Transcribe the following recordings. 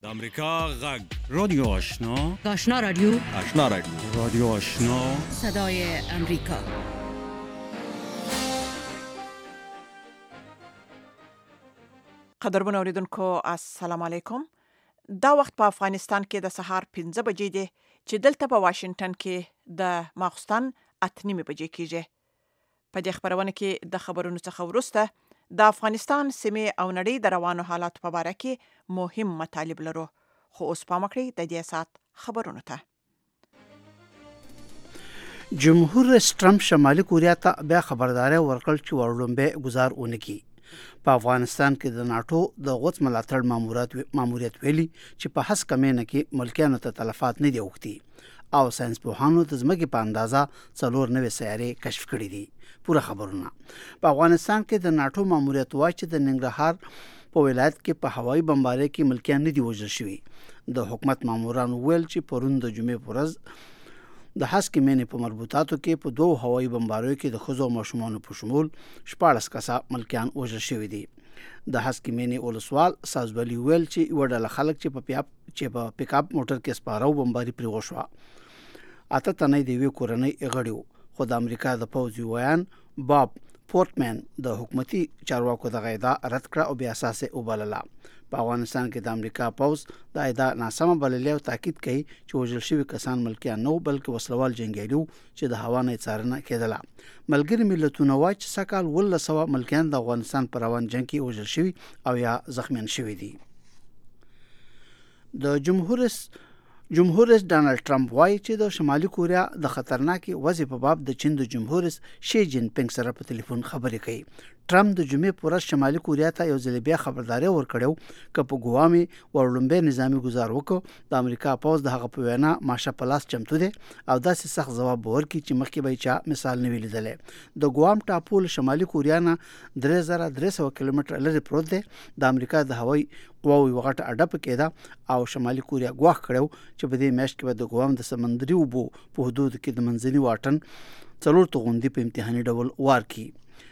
د امریکا غږ رادیو آشنا آشنا رادیو رادیو آشنا صدای امریکا. قدرمن اوریدونکو السلام علیکم. دا وخت په افغانستان کې د سهار 15 بجې دي چې دلته په واشنگټن کې د ماخستن 8:30 بجې کېږي. په دې خبرونه کې د خبرونو څخه وروسته د افغانستان سیمې او نړۍ د روانو حالاتو په اړه کې مهم مطالب لرو. خو اوس پام وکړئ د دې سات خبرونو ته. جمهور رئیس ټرمپ شمالي کوریا ته بیا خبرداري ورکړل چې ورلومبه گزار اونکي. په افغانستان کې د ناتو د غوڅ ملاتړ ماموریت ویلي چې په هڅه کمینه کې ملکیانو ته تلفات نه دی وختي او ساينس پوهانو د ځمکې په اندازه 4 نوې سیارې کشف کړې دي. پوره خبرونه په افغانستان کې د ناتو ماموریت وايي چې د ننګرهار په ولایت کې په هوایي بمبارۍ کې ملکیان نه دي وژل شوي. د حکومت ماموران ویل چې پرون د جمعې په ورځ د هسکې مینې په مربوطاتو کې په 2 هوایي بمباریو کې د ښځو او ماشومانو په شمول 14 کسه ملکیان وژل شوي دي. د هسکې مینې ولسوال سازولي ویل چې یو ډله خلک چې په پیک اپ موټر کې سپاره بمباري پرې وشوه. اته تنه د وی کورنۍ غړي خو د امریکا د پوځ ویان باب پورټمن د حکومتي چارواکو د غیدا رد کړ او بیا اساس وبلله. په افغانستان کې د امریکا پوځ د ایدا ناسمه بللې او تاکید کوي چې وژل شوي کسان ملکیان نه بلکې وسلوال جنگیالي چې د هوا نه څارنه کېدله. ملګری ملتونه وايي چې سکهال 1900 ملکیان د افغانستان پر روان جنگ کې وژل شوي او یا زخمیان شوي دي. د جمهور رئیس ډانلډ ټرمپ وايي چې د شمالي کوریا د خطرناکي وضع په باب د چین د جمهور رئیس شي جین پینګ سره په ټلیفون خبرې کوي. ټرمپ د جمعې پر ورځ شمالي کوریا ته یو ځل بیا خبرداري ورکړو چې په ګوامي ورلومبه نظامی گزار وکړو. د امریکا پوځ د هغه په وینا ماشه پلاس چمتو دي او داسې سخت ځواب ورکړي چې مخکې به چا مثال نه ویلیدل. د ګوام ټاپو شمالي کوریا نه 3300 کیلومتر لري پروت دی. د امریکا د هوایي قواوو وغټه اډه پکې ده او شمالي کوریا ګواښ کړو چې په دې میاشت کې د ګوام د سمندري اوبو په حدود کې د منځني واټن 4 توغندي په امتحاني ډول وارکي.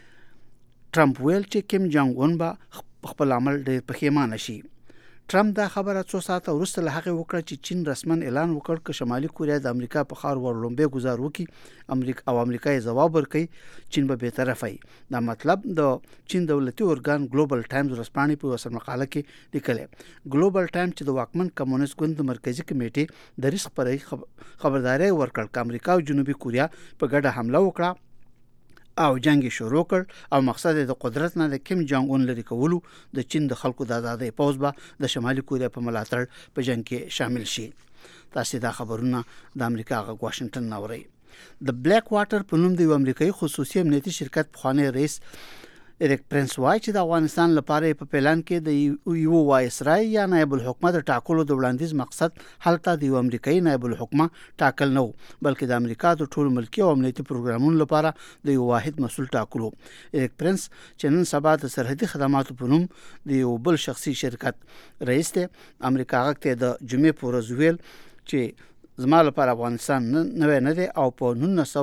ټرمپ ویل چې کیم جانګ اون به خپل عمل ډېر پښیمانه شي. ټرمپ دا خبره 2 ساعته وروسته له هغه وکړه چې چین رسمن اعلان وکړ چې شمالي کوریا د امریکا په خار ورلومبه گزار وکړي امریکا یې جواب ورکړي چین به به طرفه وي. دا مطلب د چین دولتي ارګان ګلوبل ټایمز ورسپانې په وسر مقاله کې لیکل. ګلوبل ټایم چې د واکمن کمونیست ګوند مرکزی کمیټې د ریسک پر خبرداري ورکړ چې امریکا او جنوبي کوریا په ګډه حمله وکړه او جنگ شروع کړ او مقصد د قدرت نه د کیم جانګ اون لري کولو د چین د خلکو د آزادۍ پوز به د شمالي کوریا په ملاتړ په جنگ کې شامل شي. تاسو دا خبرونه د امریکا غږ واشنگټن نوري. د بلیک واټر په نوم د امریکایي خصوصي امنیتي شرکت پخوانی رئیس اریک پرنس وايي چې د افغانستان لپاره په پلان کې د یو وایسرای یا نائب الحکومت ټاکلو د وړاندیز مقصد هلته د امریکایي نائب الحکومت ټاکل نه بلکې د امریکا د ټول ملکی او امنیتي پروګرامونو لپاره د یو واحد مسؤل ټاکلو. اریک پرنس چې نن سبا د سرحدي خدماتو په نوم د یو بل شخصي شرکت رئیس دی امریکا غته د جمعې پر ورځ ویل چې زما لپاره افغانستان نه دی او په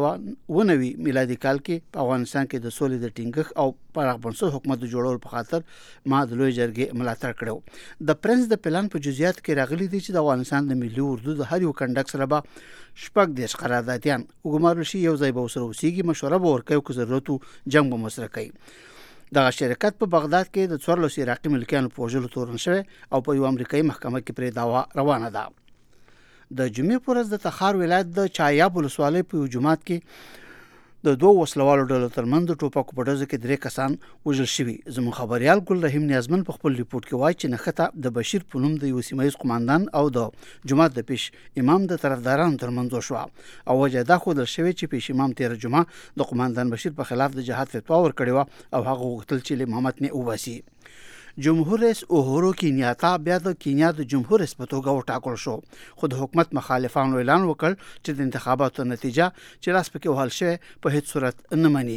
1990 میلادي کال کې په افغانستان کې د سولې د ټینګښت او پراخ بنسټ حکومت جوړول په خاطر ما د لوی جرګې ملاتړ کړو. د پرنس د پلان په جزئیات کې راغلي دي چې د افغانستان د ملي اردو د هر یو کنډک سره به شپږ دیش قراردادیان وګمارل شي. یو ځای به وسره اوسېږي مشوره به ورکوي که ضرورت جنگ به مسره کوي. دغه شرکت په بغداد کې د 14 عراقي ملکیانو په وژلو تورن شوی او په یو امریکایي محکمه کې پرې دعوا روانه ده. د جمعې پر ورځ د تخار ولایت د چایاب ولسوالۍ په یو جومات کې د 2 وسلوالو ډلو ترمنځ د ټوپکو په ډزو کې 3 کسان وژل شوي. زموږ خبريال ګل رحیم نیازمن په خپل ریپورت کې وایي چې نښته د بشیر په نوم د یو سیمایي قوماندان او د جماعت د پیش امام د طرفدارانو ترمنځ شو او وجه دا خودل شوی چې پیش امام 13 جمعه د قوماندان بشیر په خلاف د جهاد فتوا ورکړی او هغه غوښتل چې امامت نه وباسي. جمهور رئیس اوهورو کینیاتا بیا د کینیا د جمهور رئیس په توګه وټاکل شو خو د حکومت مخالفانو اعلان وکړ چې د انتخاباتو نتیجه چې لاس پکې وهل شوی په هیڅ صورت نه مني.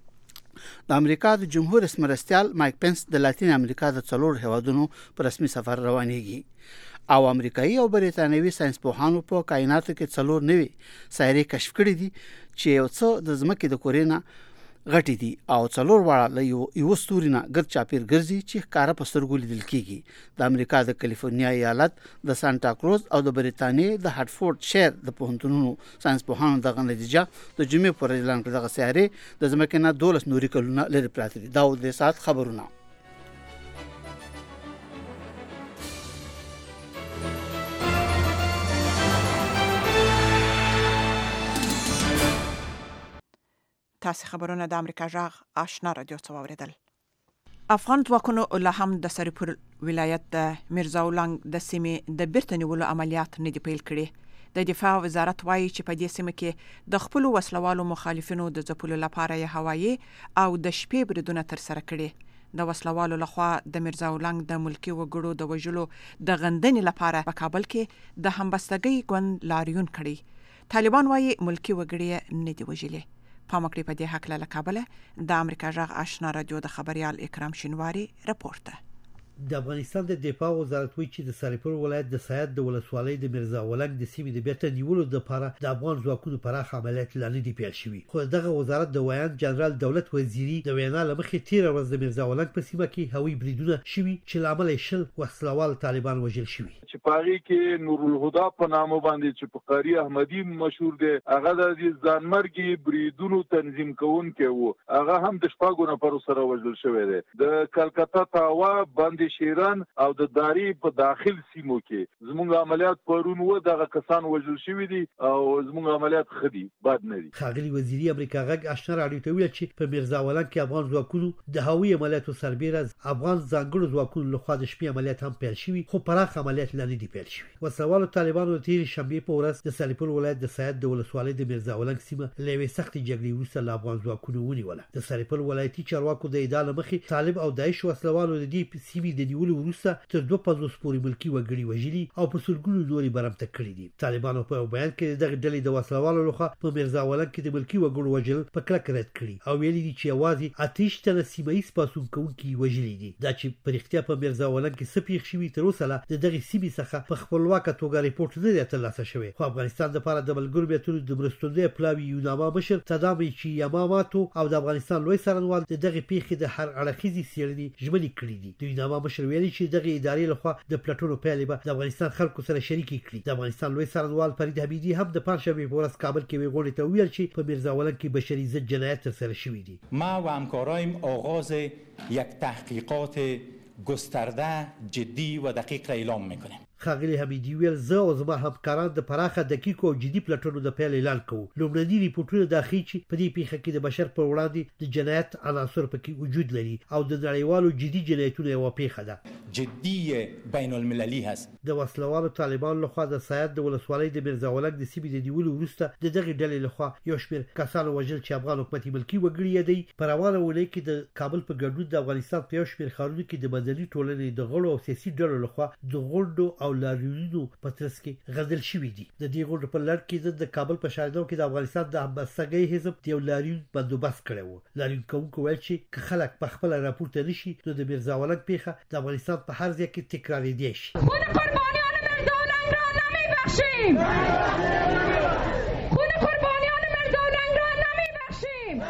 د امریکا د جمهور رئیس مرستیال مایک پنس د لاتین امریکا د 4 هیوادونو پر رسمي سفر روانېږي او امریکایي او بریتانوي ساينس پوهانو په کائناتو کې 4 نوي سایرې کشف کړې دي چې یو څه د ځمکې د کورې نه غټي دي او څلور واړه له یو ستوري نه ګرد چاپیر ګرځي چې ښکاره په سترګو لیدل کیږي. د امریکا د کالیفورنیا ایالت د سانتا کروز او د بریتانیې د هارټفورد شهر د پوهنتونونو ساينس پوهانو دغه نتیجه د جمعې پر اعلان کړ. دغه سیارې د ځمکې نه 12 نوري کلونه لري پراته دي. دا د سات خبرونه. تاسو خبرونه د امریکا جغ آشنا رادیو څخه اوریدل. افغان ځواکونو له هم د سرپور ولایت د میرزا ولنګ د سیمې د بیرته نیولو عملیات نه دی پیل کړي. د دفاع وزارت وایي چې په دې سیمه کې د خپل وسلوالو مخالفینو د ځپلو لپاره یې هوایي او د شپې بریدونه تر سره کړي. د وسلوالو لخوا د میرزا ولنګ د ملکی وګړو د وژلو د غندنې لپاره په کابل کې د همبستګۍ ګوند لاریون کړي. طالبان وایي ملکی وګړي نه دی وژلي. پامکړی په دې حق له کابل د امریکا جغ آشنا رادیو د خبريال اکرام شینواری راپورټ ده. د افغانستان د دفاع وزارت وایي چې د سرپور ولایت د سایت د ولسوالۍ د میرزا ولنګ د سیمې د بیرته نیولو لپاره د افغان ځواکونو پراخ عملیات لا نه دي پیل شوي. خو دغه وزارت د ویان جنرال دولت وزیری د وینا لمخې تیر ورځ د میرزا ولنګ په سیمه کې هوایي بریدونه شوي چې لامل یې وسلوال طالبان وژل شوي. چې پاغي کې نور الهدى په نامه باندې چې په قاری احمدی مشهور دی، هغه د ځانمرګي بریدونو تنظیم کوونکی وو. هغه هم د شپږو نفرو سره وژل شوی دی. د کلکتا تاوا باندې شیران او د داری په داخل سیمو کې زموږ عملیات پرون و دغه کسان وژل شوی دي او زموږ عملیات خدي باد نه دي. خاغلی وزیری امریکا غږ آشنا راډیو ته ویل چې په میرزا ولنګ کې افغان ځواکونو د هوایي عملیاتو سربېره افغان ځانګړو ځواکونو لخوا د شپې عملیات هم پیل شوي، خو پراخ عملیات نه دي پیل شوي. وسوالو طالبانو تیر شنبه په ورځ د سرپور ولایت د سایت د ولسوالۍ د میرزا ولنګ سیمه لوي سخت جګړې وروسته له افغان ځواکونو ونیوله. د سرپور ولایتي چارواکو د ادعا مخې طالب او داعش وسلوالو د دې سیمې د نیولو وروسته تر 250 پورې ملکی وګړي وژلي او په سلګونو نوري برمته کړي دي. طالبانو په بیان کې دغه ډلې د وسلوالو لخوا په میرزا ولنګ کې د ملکی وګړو وژل په کلکه رد کړي او ویلي دي چې یوازې آتش تر سیمایي پاسون کوونکي وژلي دي. دا چې په اړتیا په میرزا ولنګ کې سپیښ شوی تر اوسه د دغه سیمې څخه په خپلواکه توګه ریپورت نه دی ترلاسه شوی. خو افغانستان لپاره د ملګرو ملتونو د مرستندوی پلاوی یوناما مشر تدامي چې یماماتو او د افغانستان لوی څارنوال دغه پیښې د هر اړخیزي څېړنې ژمنې کړې دي. د یوناما مشر ویلي چې دغه ادارې لخوا د پلاتونو پیلې به د افغانستان خلکو سره شریکي کړي. د افغانستان لوی څارنوال فرید حمیدي هم د پنځشنبه په ورځ کابل کې ویغونې ته ویل چې په میرزا ولنګ کې بشري ضد جنایت ترسره شوی دي. ما و همکارایم آغاز یک تحقیقات گسترده جدی و دقیق را اعلام میکنیم. خاغلی حمیدی ویل زه او زما همکاران د پراخه دقیق او جدي پلاتونو د پیل اعلان کوو. لومړني ریپورتونه د اخی چې په دې پیښه کې د بشر پر وړاندې د جنایت عناصر پکې وجود لري او د نړیوالو جدي جنایتونو یو پیښه ده. جدی بین المللی هست. د وسلوالو طالبان لخوا د سایت د ولسوالۍ د میرزا ولنګ د سیمې د نیولو وروسته د دغه ډلې لخوا یو شمېر کسانو وژل چې افغان حکومت ملکی وګړي دي. په روانه ولایت کې د کابل په ګډون د افغانستان په یو شمېر ښارونو کې د مدني ټولنې د غړو او سیاسي ډلو لخوا د غونډو او لاریونونو په ترڅ کې غندل شوی دي. د دې غونډو په لړ کې د کابل په شاهدو کې د افغانستان د همبستګۍ حزب د یو لاریون بندوبست کړی و. لاریون کوونکو ویل چې خلک په خپل راپورته نشي نو د میرزا ولنګ پیښه د افغانستان په هر ځای کې تکرارېدای شي. خون قربانیان میرزا ولنګ را نمیبخشیم. خون قربانیان میرزا ولنګ را نمیبخشیم.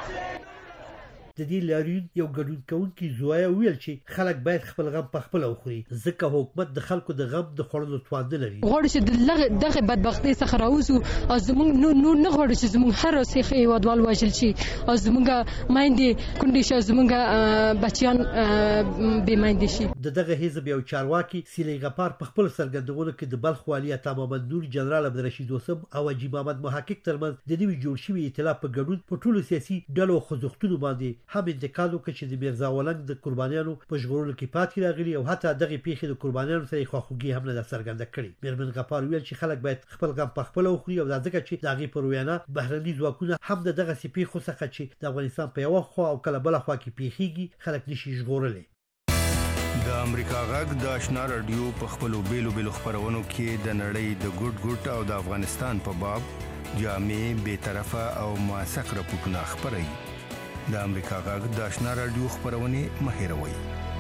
د دې لاریون یو ګډون کوونکی زویا ویل چې خلک باید خپل غم په خپل وخوري ځکه حکومت د خلکو د غم د خوړلو توان نه لري. غواړو چې دغه بدبختۍ څخه راوځو او زموږ نور نه غواړو چې زموږ هر اوسېخ هېوادوال وژل شي او زموږ میندې کونډې شي او زموږ بچیان بې میندې شي. دغه حزب یو چارواکي سیلی غفار په خپل څرګندونو کې د بلخ والي عطا محمد نور جنرال عبدالرشید وسم او حاجي محمد محقق ترمنځ د نوي جوړ شوي ائتلاف په ګډون په ټولو سیاسي ډلو خوځښتونو باندې هم انتقاد وکړ چې د میرزا ولنګ د قربانیانو په ژغورلو کې پاتې راغلي او حتی دغه پیښې د قربانیانو سره خواخوږي هم نه څرګنده کړې. میرمن غفار ویل چې خلک باید خپل غم په خپل وخوري او ځکه چې د هغې پر وینا بهرني ځواکونه هم د دغه پیښو څخه چې د افغانستان په یوه خوا او کله بله خوا کې پیښیږي خلک نشي ژغورلی. د امریکا غږ د آشنا رادیو په خپلو بیلو خپرونو کې د نړۍ د ګډ او د افغانستان په باب جامع بې طرفه او موثق راپورټونه خپروي. د امریکا غږ د آشنا رادیو خپرونې مه هېروئ.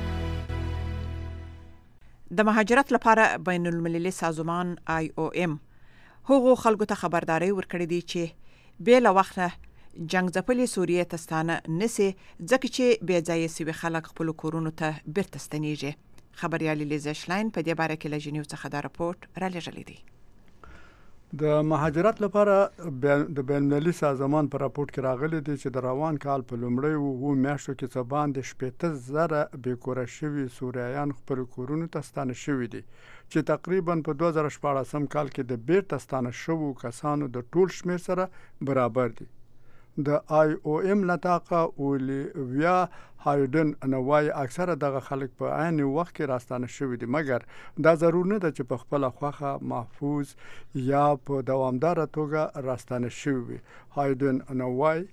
د مهاجرت لپاره بین المللي سازمان IOM هغو خلکو ته خبرداري ورکړې دي چې بې له وخته جنگ ځپلې سوریې ته ستانه نسی ځکه چې بې ځایه سوي خلک خپل کورونو ته بیرته ستنیږي. خبريال لیزا شلاین په دې باره کې له ژنیو څخه دا راپورټ را لېږلی دی. د مهاجرت لپاره د بین‌المللي سازمان په راپورټ کې راغلي دی چې د روان کال په لومړیو میاشتو کې څه باندې 80,000 بېکوره شوي سوریایان خپل کورونو ته ستانه شوي دي چې تقریبا په 2014 کال کې د بیرته ستانه شوو کسانو د ټول شمیر سره برابر دي. د IOM لطاقه اولیویا هایډن انوای اکثره دغه خلک په عین وخت کې راستانه شوي دي، مګر دا ضرور نه ده چې په خپل خوخه محفوظ یا په دوامدار توګه راستانه شوي وي. هایډن انوای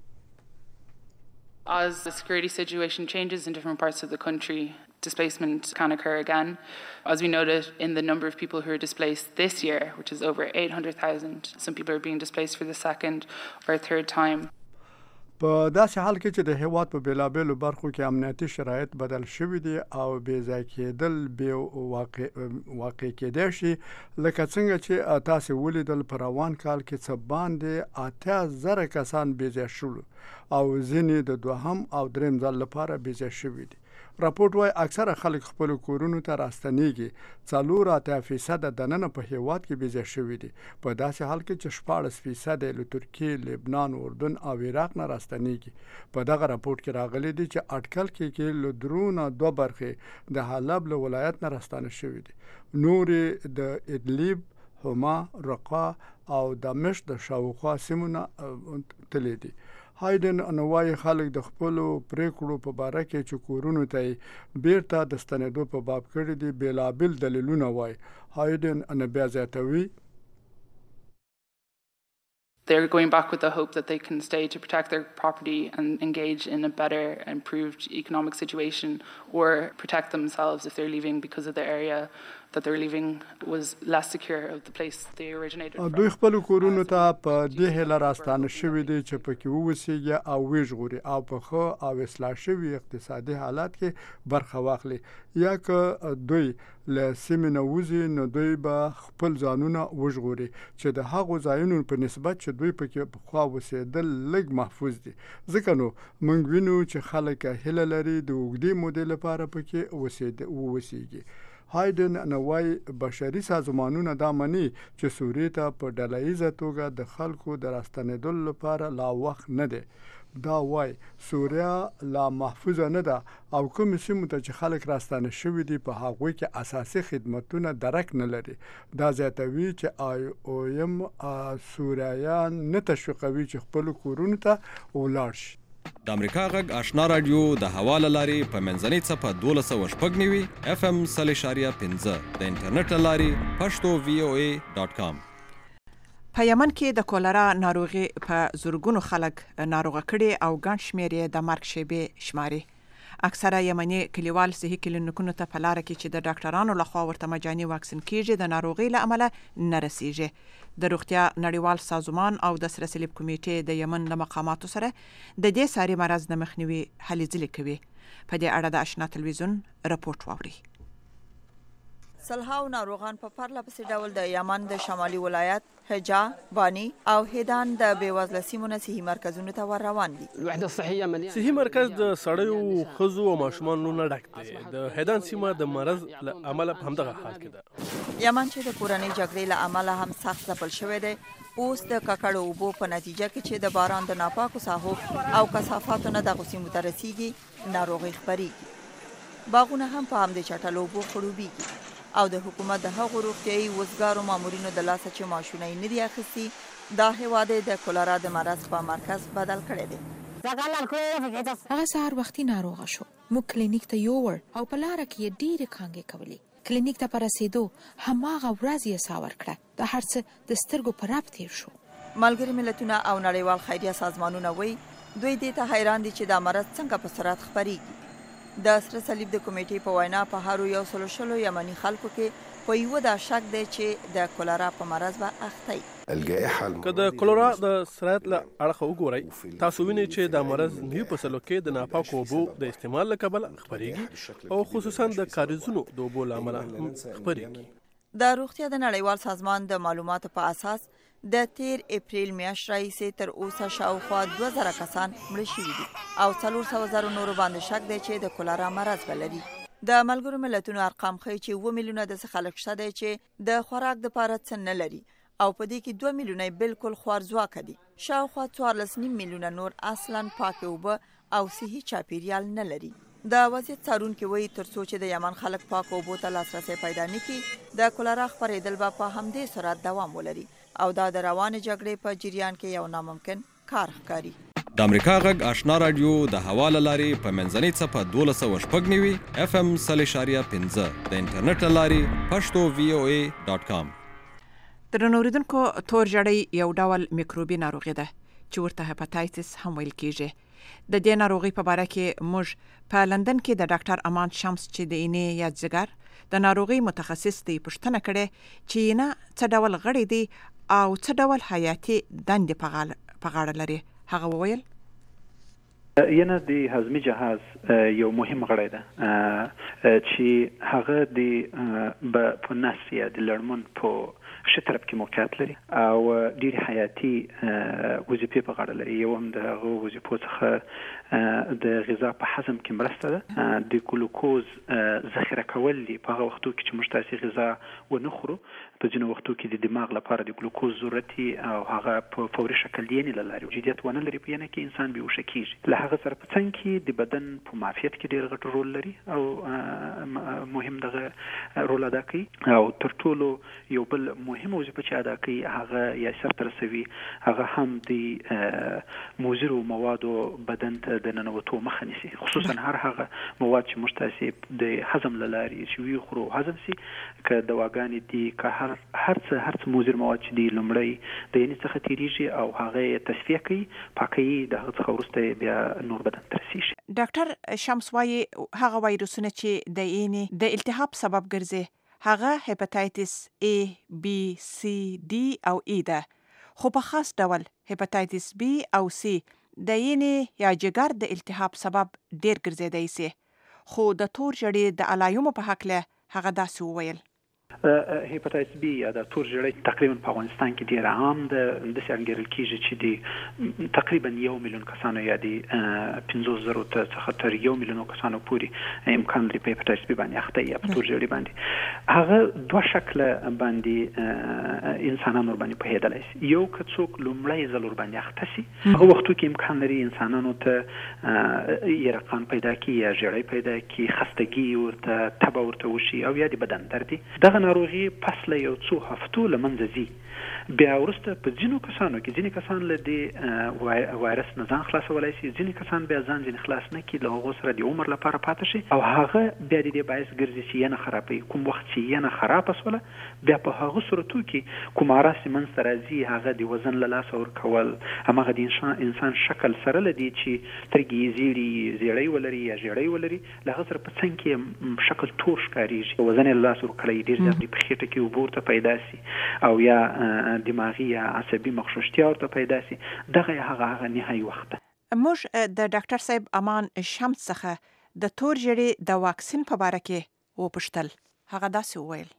As the security situation changes in different parts of the country, displacement can occur again. As we noted in the number of people who are displaced this year, which is over 800,000, some people are being displaced for the second or third time. په داسې حال کې چې د هیواد په بیلابیلو برخو کې امنیتي شرایط بدل شوي دي او بې ځای کېدل به واقع کېدای شي، لکه څنګه چې تاسې ولیدل په روان کال کې څه باندې 8,000 کسان بې ځای شول او ځینې د دوهم او دریم ځل لپاره بې ځای شوي دي. راپورټ وايي اکثره خلک خپل کورونو ته راستنیږي، 84% دننه په هیواد کې بې ځای شوي دي، په داسې حال کې چې 14% له ترکیې، لبنان، اردن او عراق نه راستنیږي. په دغه راپورټ کې راغلي دي چې اټکل کې له درونه 2 برخې د حلب له ولایت نه راستانه شوي دي، نورې د ادلیب، حما، رقا او دمشق د شاوخوا سیمونه تللی دي. هایډن انوای خلک د خپل پریکړو په باره کې چې کورونو ته بیرته د ستنېدو په باب کړي دي بیلابل دلیلونه وایي. هایډن ان بیا زیاتوي They're going back with the hope that they can stay to protect their property and engage in a better, improved economic situation, or protect themselves if they're leaving because of the area that they're leaving was less secure of the place they originated from. دوی خپل کورونو ته په دې هیله راستانه شوي دي چې پکې ووسیږي او وژغوري او په ښه او اصلاح شوي اقتصادي حالات کې برخه واخلي، یا که دوی له سیمې نه وځي نو دوی به خپل ځانونه وژغوري چې د هغو ځایونو په نسبت چې دوی پکې پخوا اوسېدل لږ محفوظ دي. ځکه نو موږ وینو چې خلک هیله لري د اوږدې مودې لپاره پکې ووسیږي. هایډن نوای بشري سازمانونه دا مني چې سوریې ته په ډلهییزه توګه د خلکو د راستنېدلو لپاره لا وخت نه دی. دا وای سوریا لا محفوظه نه ده او کوم سیمو ته چې خلک راستانه شوي دي په هغوی کې اساسي خدمتونه درک نه لري. دا زیاتوي چې IOM سوریایان نه تشویقوي چې خپل کورونو ته ولاړ شي. د امریکا غږ آشنا رادیو د حواله لاري په منځنۍ څپه 1290 FM 3.15 د انټرنیټ لاري پښتو voa.com. په یمن کې د کولرا ناروغي په زورګونو خلک ناروغه کړي او ګڼ شمېر یې د مرګ شیبې شماري. اکثره یمني کلیوال صحي کلینیکونو ته په لاره کې چې د ډاکټرانو لخوا ورته مجاني واکسین کیږي د ناروغي له امله نه رسیږي. د روغتیا نړیوال سازمان او د سره صلیب کمیټې د یمن له مقاماتو سره د دې ساري مرض د مخنیوي هلې ځلې کوي. په دې اړه د آشنا تلویزیون راپورټ واوري. سلهاو ناروغان په پرله پسې ډول د یمن د شمالي ولایت حجا، بانی او هیدان د بیوزله سیمو نه صحي مرکزونو ته ور روان دي. صحي مرکز د سړیو، ښځو او ماشومانو نه ډک دی. د هیدان سیمه د مرض له امله همدغه حال کې ده. یمن چې د کورنۍ جګړې له امله هم سخت ځپل شوی دی، اوس د ککړو اوبو په نتیجه کې چې د باران د ناپاکو ساحو او کثافاتو نه دغو سیمو ته رسیږي ناروغي خپریږي. باغونه هم په همدې چټلو اوبو خړوبیږي او د حکومت د هغو روغتیایي وزګارو مامورینو د لاسه چې ماشونه یې نه دي اخیستي دا هیواد د کولرا د مرض په مرکز بدل کړی دی. هغه سهار وختي ناروغه شو. موږ کلینیک ته یوړ او په لاره کې یې ډېرې کانګې کولې. کلینیک ته په رسېدو هماغه ورځ یې ساه ورکړه. د هر څه د سترګو په رپ تېر شو. ملګري ملتونه او نړیوال خیریه سازمانونه وایي دوی دې ته حیران دي چې دا مرض څنګه په سرعت خپریږي. د سره صلیب د کمیټې په وینا په هر 100 یمني خلکو کې په یو دا شک دی چې د کولرا په مرض به اخته وي. که د کولرا د سرعت له اړخه وګورئ تاسو وینئ چې دا مرض 90% کې د ناپاکو اوبو د استعمال له کبله خپریږي او خصوصا د کاریزونو د اوبو له امله هم خپریږي. د روغتیا د نړیوال سازمان د معلوماتو په اساس د تیر اپریل میاشت راهیسې تر اوسه شاوخوا 2000 کسان مړه شوي دي او 400,000 نورو باندې شک دی چې د کولرا مرض بلري. د ملګرو ملتونو ارقام ښیي چې 2 میلیونه د خلک شته دي چې د خوراک د پاره څه نه لري او په دې کې 2 میلیونه بالکل خوارځواکه دي. شاوخوا 14.5 میلیونه نور اصلاً پاک اوبه او صحي چاپیریال نه لري. د وضعیت څارونکي وایي تر څو چې د یمن خلک پاک اوبو ته لاسرسی پیدا نه کړي د کولرا خپرېدل به په همدې سرعت دوام ولري او دا د روانې جګړې په جریان کې یو ناممکن کار ښکاري. د امریکا غږ آشنا رادیو د هوا له لارې په منځنۍ څپه 12.9 FM 3.15 د انټرنیټ له لارې پښتو voa.com. درنو اوریدونکو تور جړی یو ډول میکروبي ناروغي ده چې ورته هپاتایتس هم ویل کیږي. د دې ناروغي په اړه کې موږ په لندن کې د ډاکټر امان شمس چې د اینې یا ځګر د ناروغي متخصص دی پوښتنه کړې چې نه څه ډول غړي دي او څه ډول حیاتي دندې په غاړه لري. هغه وویل ینه د هضمي جهاز یو مهم غړی ده چې هغه د په نس یا د لړمون په ښه طرف کې موقعیت لري او ډېر حیاتي وظیفې په غاړه لري. یو هم د هغو وظیفو څخه د غذا په هضم کې مرسته ده. د ګلوکوز ذخیره کول دي په هغه وختو کې چې موږ تاسې غذا ونه خورو. په ځینو وختو کې د دماغ لپاره د ګلوکوز ضرورت او هغه په فوري شکل یې له لارې وجودیت ونه لري په ینه کې انسان بېهوشه کېږي. له هغه سره په څنګ کې د بدن په معافیت کې ډېر غټ رول لري او مهم دغه رول ادا کوي او تر ټولو یو بل مهمه وظیفه چې ادا کوي هغه یا سرته رسوي هغه هم د مضرو موادو بدن ته د ننوتو مخه نیسي، خصوصا هر هغه مواد چې موږ تاسې د هضم له لارې چې وی خورو هضم سي که دواګانې دي که هر څه مضر مواد چې دي لومړی د ینې څخه تیریږي او هغه تصفیه کوي پاکوي د هغه څخه وروسته بیا نور بدن ته رسیږي. ډاکټر شمس وایي هغه وایروسونه چې د ینې د التهاب سبب ګرځي هغه هپاتایتس A, B, C, D او E ده، خو په خاص ډول هپاتایتس B او C د ینې یا جګر د التهاب سبب ډیر ګرځیدای سي. خو د تور جړې د علایمو په هکله هغه داسې وویل هپاتایتس بی یا د تور جړی تقریبا په افغانستان کې ډیر عام ده. داسې انګیرل کیږي چې د تقریبا 1 میلیون کسانو یا د 500,000 څخه تر 1 میلیون کسانو پورې امکان لري په هپاتایتس بی باندې اخته یا په تور جړی باندې. هغه دوه شکله باندې انسانانو باندې پوهېدلی شي. یو که څوک لومړی ځل باندې اخته شي هغه وختو کې امکان لري انسانانو ته یرقان پیدا کړي یا ژړی پیدا کړي، خستګي ورته، تبه ورته وشي او یا د بدن درد. دغه ناروغي پس له یو څو هفتو له منځه ځي. بیا وروسته په ځینو کسانو کې ځینې کسان له دې وایرس نه ځان خلاصولی شي، ځینې کسان بیا ځان ځینې خلاص نه کړي، له هغو سره د عمر لپاره پاتې شي او هغه بیا د دې باعث ګرځي چې ینه خرابوي. کوم وخت چې ینه خرابه شوله بیا په هغه صورتو کې کوم عرض چې منځته راځي هغه د وزن له لاسه ورکول، هماغه د انسان شکل سره له دې چې سترګې یې زیړی ولري یا ژیړی ولري له هغه سره په څنګ کې شکل تور ښکارېږي، وزن یې له لاسه ورکړی ډېر زیات په خېټه کې اوبه ورته پیدا سي او یا دماغي یا عصبي مخشوشتیا ورته پیدا سي. دغه هغه نهایي وخت ده. موږ د ډاکټر صاحب امان شمس څخه د تور جړې د واکسین په اړه کې وپوښتل. هغه داسې وویل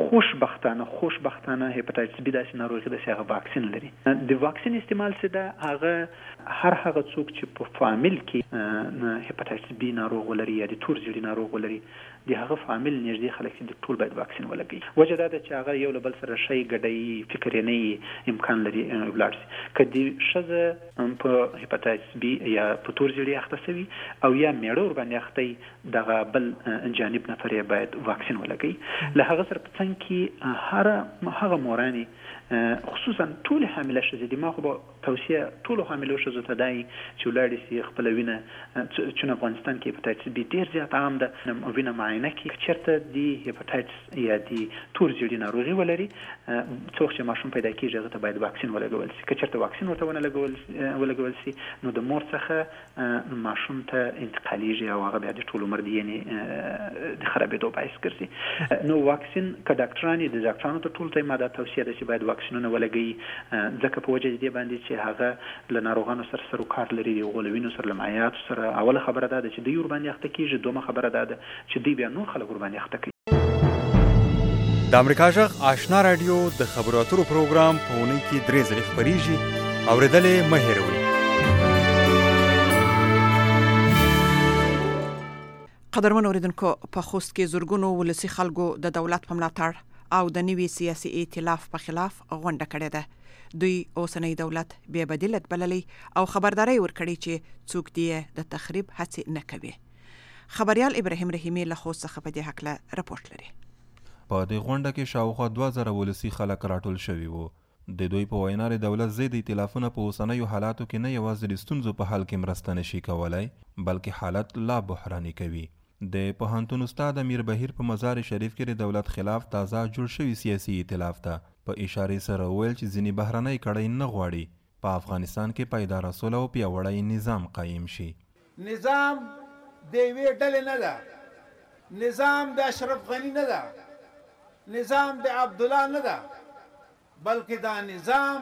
خوشبختانه هپاتایتس بی داسې ناروغي ده چې هغه واکسین لري. د واکسین استعمال څه ده؟ هغه هغه څوک چې په فامیل کې هپاتایتس بی ناروغ ولري یا د تور جړې ناروغ ولري د هغه فامیل نږدې خلک چې د ټول باید واکسین ولګوي. وجه دا ده چې هغه یو له بل سره شی ګډوي، فکر یې نه امکان لري ولاړ شي. که د ښځه په هپاتایتس بی یا په تور جړې اخته شوي او یا میړه ورباندې اخته دغه بل جانب نفر یې باید واکسین ولګوي. له هغه سره په څنګ کې هغه مورانې خصوصا ټول حامله ښځې د ما خو به توصیه ټولو حاملو ښځو ته دا چې ولاړې سي خپله وینه، چون افغانستان کې هپاتایتس بی ډېر زیات عام ده، وینه معاینه کړي. که چېرته د هپاتایتس یا د تور جړې ناروغي ولري څوک چې ماشوم پیدا کېږي هغه ته باید واکسین ولګول سي. که چېرته واکسین ورته ونه ولګول سي نو د مور څخه ماشوم ته انتقالیږي او هغه بیا د ټول عمر د ینې د خرابېدو باعث ګرځي. نو واکسین که ډاکټران یې د ډاکټرانو ته ټولو ته ما دا توصیه ده چې باید واکسینونه ولګوي، ځکه په وجه دې باندې چې هغه له ناروغانو سره سروکار لري، د هغو له وینو سره له مایعاتو سره. اوله خبره دا ده چې دوی ورباندې اخته کېږي، دویمه خبره دا ده چې دوی بیا نور خلک ورباندې اخته کوي. د امریکا جغ آشنا رادیو د خبرو اترو پروګرام په اونۍ کې 3 ځله خبريږي اوریدلې مه هېروئ. قدرمن اوریدونکو په خوست کې زورګونو ولسی خلکو د دولت په ملاتړ او د نوي سیاسي ائتلاف په خلاف غونډه کړې ده. دوی اوسنۍ دولت بې بدیلت بللی او خبرداري ورکړي چې څوک دی د تخریب هڅه نه کوي. خبريال ابراهیم رحیمی له خوست څخه په دې حق له راپورټ لري. په دې غونډه کې شاوخوا 2000 ولسی خلک راټول شوي وو. د دوی په وینا دولت ضد ائتلافونه په اوسنیو حالاتو کې نه یوازې د ستونزو په حل کې مرسته نشي کولای بلکې حالت لا بحراني کوي. د پوهنتون استاد امیر بهیر په مزار شریف کې د دولت خلاف تازه جوړ شوی سیاسي ائتلاف ته په اشاره سره ویل چې ځینې بهرنۍ کړۍ نه غواړي په افغانستان کې پایدار سوله او پیاوړی نظام قایم شي. نظام د یوې ډلې نه ده، نظام د اشرف غنی نه ده، نظام د عبد الله نه ده، بلکې دا نظام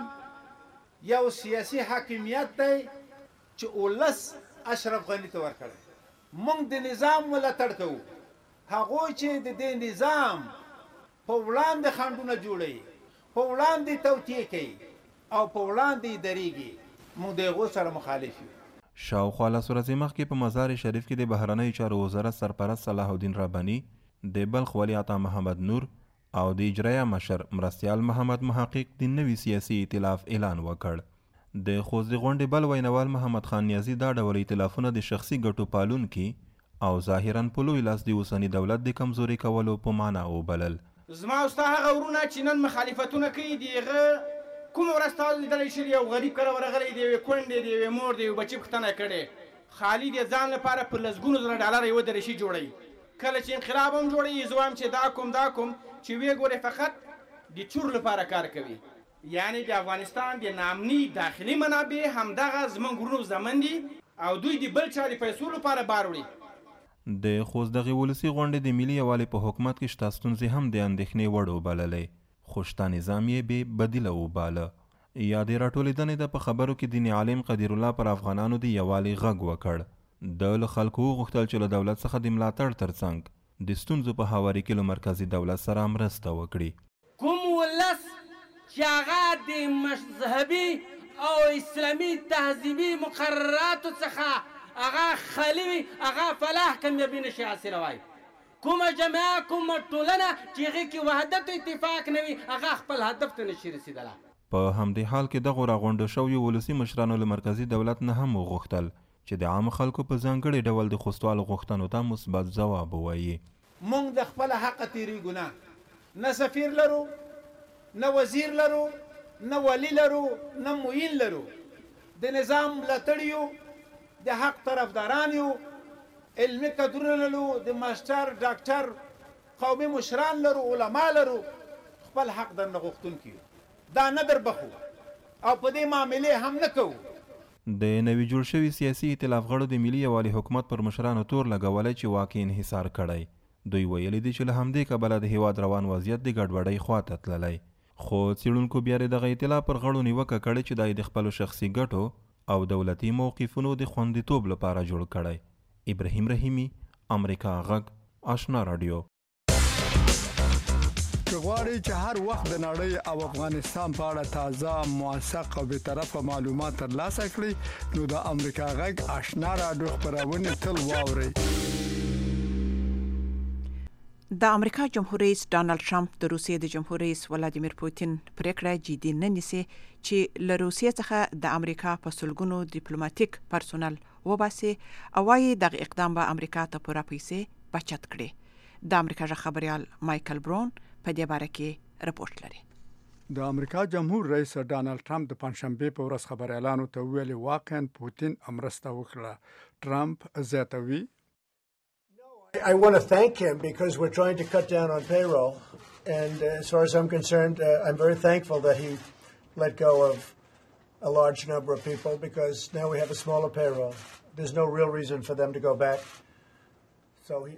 یو سیاسي حاکمیت دی چې ولس اشرف غنی ته ورکړي. موږ د نظام ملاتړ کوو. هغوی چې د دې نظام په وړاندې خنډونه جوړوي، په وړاندې توطیې کوي او په وړاندې درېږي، موږ د هغو سره مخالف یو. شاوخوا لس ورځې مخکې په مزار شریف کې د بهرنیو چارو وزارت سرپرست صلاح الدین رباني، د بلخ ولی عطا محمد نور او د اجرایه مشر مرستیال محمد محقق د نوي سیاسي ائتلاف اعلان وکړ. د خوست د غونډې بل وینوال محمد خان نیازی دا ډول ائتلافونه د شخصي ګټو پالونکي او ظاهراً په لوی لاس د اوسني دولت د کمزوري کولو په معنا وبلل. زما او ستا هغه ورونه چې نن مخالفتونه کوي د هغه کومه ورځ تاسو لیدلی شي یو غریب کله ورغلی د یوې کونډې د یوې مور د یوې بچي پوښتنه کړې خالي د ځان لپاره په لسګونو زره ډالر یوه درشي جوړوي. کله چې انقلاب هم جوړوي زه وایم چې دا کوم چې ویې ګورې فقط د چور لپاره کار کوي. یعنی د افغانستان د نامني داخلي منابع همدغه زموږ ورونو زمن دي او دوی د بل چا د پیسو لپاره بار وړي. د خوست دغې ولسي غونډې د ملي یووالي په حکومت کې شته ستونزې هم د اندېښنې وړ وبللې خو شته نظام یې بې بدیله وباله. یا د راټولېدنې د په خبرو کې دیني عالم قدیر الله پر افغانانو د یووالي غږ وکړ. د له خلکو وغوښتل چې له دولت څخه د ملاتړ ترڅنګ د ستونزو په هواري کې له مرکزي دولت سره مرسته وکړي. کوم ولس چې هغه د مذهبي او اسلامي تهذیبي مقرراتو څخه هغه خالي وي هغه فلاح کامیابي نشي حاصلوای. کومه جماعه کومه ټولنه چې هغې کې وحدت او اتفاق نه وي هغه خپل هدف ته نشي رسېدلی. په همدې حال کې دغو راغونډو شویو ولسي مشرانو له مرکزي دولت نه هم وغوښتل چې د عام خلکو په ځانګړي ډول د خوستوالو غوښتنو ته مثبت ځواب ووایي. موږ د خپل حق تیریږو نه سفیر لرو، نه وزیر لرو، نه ولی لرو، نه معین لرو. د نظام ملاتړ یو، د حق طرفداران یو، علمي کدرونه لرو، د ماسټر ډاکټر قومي مشران لرو، علما لرو. خپل حق درنه غوښتونکي یو. دا نه در بخو او په دې معاملې هم نه کوو. د نوي جوړ شوي سیاسي ائتلاف غړو د ملي یووالي حکومت پر مشرانو تور لګولی چې واقع انحصار کړی. دوی ویلي دي چې له همدې کبله د هیواد روان وضعیت د ګډوډۍ خواته تللی. خو څېړونکو بیا دغه ائتلاف پر غړو نیوکه کړې چې دا یې د خپلو شخصي ګټو او دولتي موقفونو د خوندیتوب لپاره جوړ کړی. ابراهیم رحیمی، امریکا غږ، آشنا رادیو. که غواړئ چې هر وخت د نړۍ او افغانستان په اړه تازه، موثق او بېطرفه معلومات ترلاسه کړئ نو د امریکا غږ آشنا رادیو خپرونې تل واورئ. د امریکا جمهور رئیس ډانلډ ټرمپ د روسیې د جمهور رئیس ولادیمیر پوتین پریکړه جدي نه نیسي چې له روسیې څخه د امریکا په سلګونو ډیپلوماټیک پرسونل وباسي او وايي دغه اقدام به امریکا ته پوره پیسې بچت کړي. د امریکا ژغ خبريال مایکل برون په دې باره کې راپورټ لري. د امریکا جمهور رئیس ډانلډ ټرمپ د پنځشنبه په ورځ خبريالانو ته ویلي واقعا پوتین امرسته وکړه. ټرمپ زیاتوي I want to thank him because we're trying to cut down on payroll. And as far as I'm concerned, I'm very thankful that he let go of a large number of people because now we have a smaller payroll. There's no real reason for them to go back. So I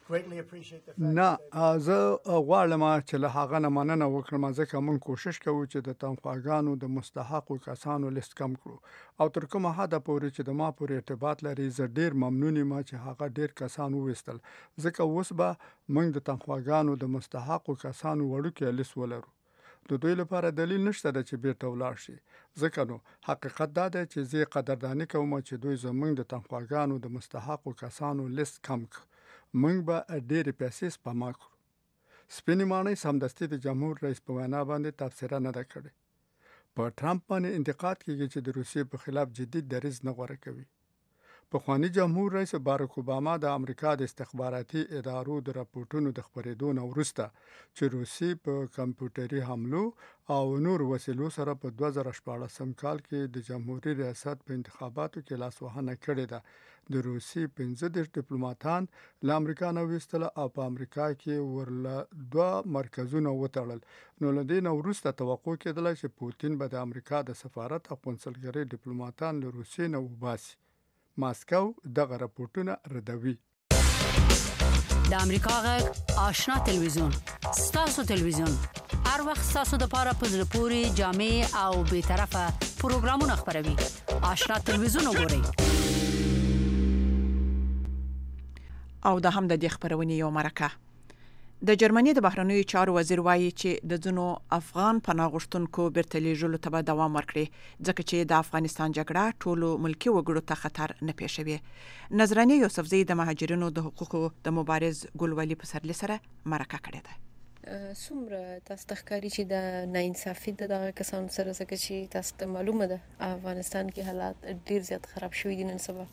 greatly appreciate the fact نه زه غواړم چې له هغه نه مننه وکړم ځکه موږ کوشش کوو چې د تنخواګانو د مستحقو کسانو لیست کم کړو او تر کومه حده پورې چې د ما پورې ارتباط لري زه ډیر ممنون یم چې هغه ډیر کسان وویستل ځکه اوس به موږ د تنخواګانو د مستحقو کسانو وړوکی لیست ولرو د دوی لپاره دلیل نشته چې بیرته ولاړ شي ځکه نو حقیقت دا دی چې زه قدرداني کوم چې دوی زموږ د تنخواګانو د مستحقو کسانو لیست کم کړ موږ به ډېرې پیسې سپما کړو سپینې ماڼۍ سمدستي د جمهور رئیس په وینا باندې تبصره نه ده کړې په ټرمپ باندې انتقاد کیږي چې د روسیې په خلاف جدي دریځ نه غوره کوي پخوانی جمهور رئیس باراک اوباما د امریکا د استخباراتي ادارو د راپورټونو د خپرېدو نه وروسته چې روسي په کمپیوټري حملو او نور وسیلو سره په 2014 کال کې د جمهوریت ریاست په انتخاباتو کې لاسوهنه کړې ده د روسي 15 ډیپلوماټان له امریکا نه ویستل او په امریکا کې ورله 2 مرکزونه وتړل نو له دې نه وروسته توقع کېدله چې پوتین به د امریکا د سفارت او قونسلګرۍ ډیپلوماټان له روسیې نه وباسي ماسکو دغه راپورټونه ردوي د امریکا غږ آشنا تلویزیون ستاسو تلویزیون هر وخت ستاسو د پاره په زړه پوري جامع او به طرفه پروګرامونه خبروي آشنا تلویزیون وګورئ او د هم د دې خبرونې یو مرکه د جرمني د بهرنیو چارو وزیر وایي چې د ځینو افغان پناه غوښتونکو بیرته لیږلو ته به دوام ورکړي ځکه چې د افغانستان جګړه ټولو ملکي وګړو ته خطر نه پېښوي نظرانه یوسفزۍ د مهاجرینو د حقوقو د مبارز ګلولي پسرلی سره مرکه کړې ده څومره تاسو تخکاری چې د ناانصافي دغه کسان سره څنګه چې تاسو ته معلومه ده افغانستان کې حالات ډیر زیات خراب شوي دي نن سبا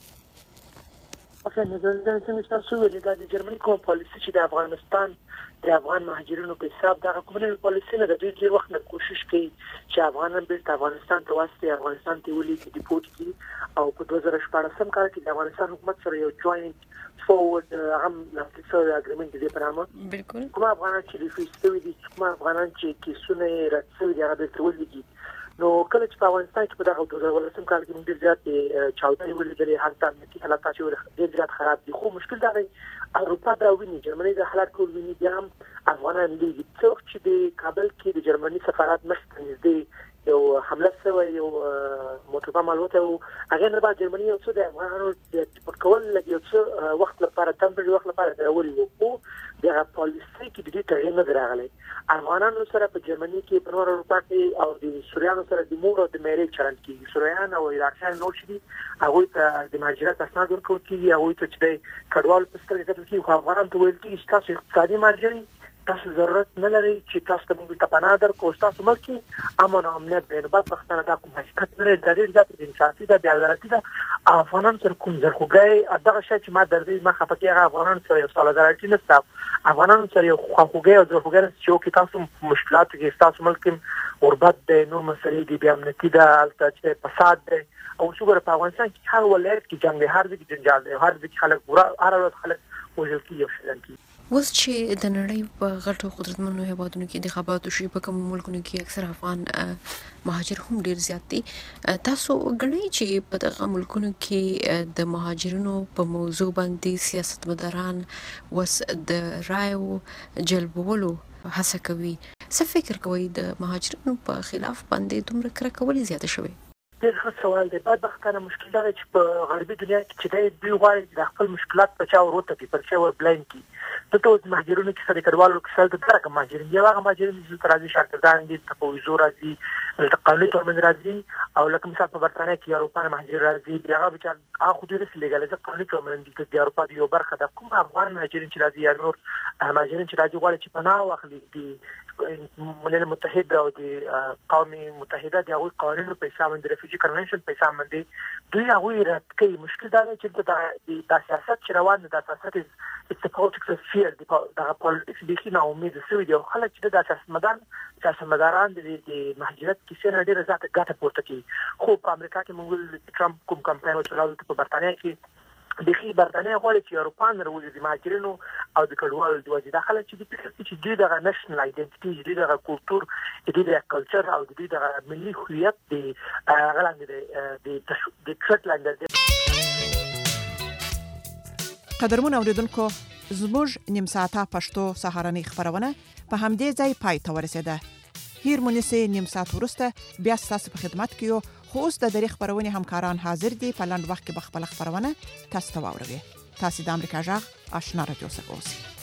افغان څنګه تاسو ولې د جرمني کوم پالیسي چې د افغانستان د افغان مهاجرینو په حساب دغه کومه پالیسي نه د دوی ډیر وخت نه کوشش کوي چې افغانان بیرته افغانستان ته واسطه افغانستان ته ولي چې ډیپورت کړي او په 2014 کال کې د افغانستان حکومت سره یو جوائنت فورورد هم لاسلیک اګریمنت دی په نامه بالکل کوم افغانان چې ریفیوز دي کوم افغانان چې کیسونه راتسوي دغه د تولېږي نو کله چې په افغانستان کې په دغه 2014 کال کې موږ زیات چاودنې ولیدلې حالت امنیتي حالات چې ډېر زیات خراب دي خو مشکل دا دی اروپا دا ویني جرمني د حالات کول ویني بیا هم افغانان دي چې د کابل کې د جرمني سفارت مخکې نږدې یو حمله شوی یو موټر بم الوته او هغه نه بعد جرمني یو څه د افغانانو د ټیپر کول لګي یو څه وخت لپاره تمبر وخت لپاره درولي وو د پالیسي کې د دې تغیر نه راغلی افغانانو سره په جرمني کې په نور اروپا کې او د سوریانو سره د مور او د میرې چلن کې سوریان او عراقیان نور شي هغه ته د مهاجرت اسناد ورکول کیږي هغه ته چې د کډوال په سترګه کتل کیږي خو افغانان ته ویل کیږي چې تاسو اقتصادي مهاجرین تاسو ضرورت نه لري چې تاسو ته موږ ته پناه درکو تاسو ملک امن او امنیت به بعد پښتنه دا کوم حقیقت لري د دې ځات د انصافي د عدالتي د افغانان سره کوم ځرخوګي دغه شی چې ما درځي ما خپکه افغانان سره یو سالیدارټي نشته افغانان سره یو خواخوګي او ځرخوګي چې تاسو مشکلات کې تاسو ملک اوربت د نور مسلې دی بیا امنیتي د الته فساد دی او څنګه په افغانستان کې هر ولایت کې جنگ دی هر ځای کې جنجال دی هر ځای کې خلک ګورا هر ورځ خلک وژل کیږي اوس چې د نړۍ په غټو قدرتمنو هیوادونو کې انتخابات وشي په کوم ملکونو کې اکثر افغان مهاجر هم ډیر زیات دي تاسو غواړئ چې په دغه ملکونو کې د مهاجرینو په موضوع باندې سیاستمداران وس د رایو جلبولو هڅه کوي څه فکر کوي د مهاجرینو په خلاف باندې دومره کرکه ولې زیاته شوې ډېر ښه سوال دی بعد وختونه مشکل دا چې په غربي دنیا کې چې دوی غواړي د خپل مشکلات په چا وروته کې پر چا ور بلاین کی ته ټول مهاجرونو کې سره کډوالو کې سره د درک مهاجرین یو هغه مهاجرین چې ترازی شاګردان دي په ویزو راځي د قانوني تورمن راځي او لکه مثال په برتانیا کې اروپا مهاجر راځي بیا هغه چې هغه خو دې لیګل ځکه قانوني تورمن دي د اروپا د یو برخه د کوم افغان مهاجرین چې راځي یا نور مهاجرین چې راځي غواړي چې پناه واخلي دي ملل متحده او د قوم متحده د هغوی قوانینو په حساب د ریفیوجی کنونشن په حساب باندې دوی هغوی رد کوي مشکل دا دی چې د سیاست چې روان د سیاست it's a politics of fear د پالیټکس د خینه امید سوي دي خلک چې د سیاستمداران د مهاجرت کیسې نه ډیره زیاته ګټه پورته کوي خو په امریکا کې موږ ټرمپ کوم کمپاین وچلول په برتانیا کې د خي برتانیا غواړي چې اروپا نه وروزي د مهاجرینو او د کډوالو د وجې داخله چې د دغه نېشنل آیډنټیټي دغه کلچر د کلچر او د دغه ملي هویت د غلاند د ټرټ لاندې قدرمن اوریدونکو زموږ نیم ساعته پښتو سهارنۍ خبرونه په همدې ځای پای ته ورسیده. هیر مونږه نیم ساعت ورسته بیا تاسو په خدمت کې یو. خو اوس د دری خبرونه همکاران حاضر دي په لاند وخت کې بخپل خبرونه تاسو ته واوروي. تاسو د امریکا جغ آشنا رادیو څخه اوسئ.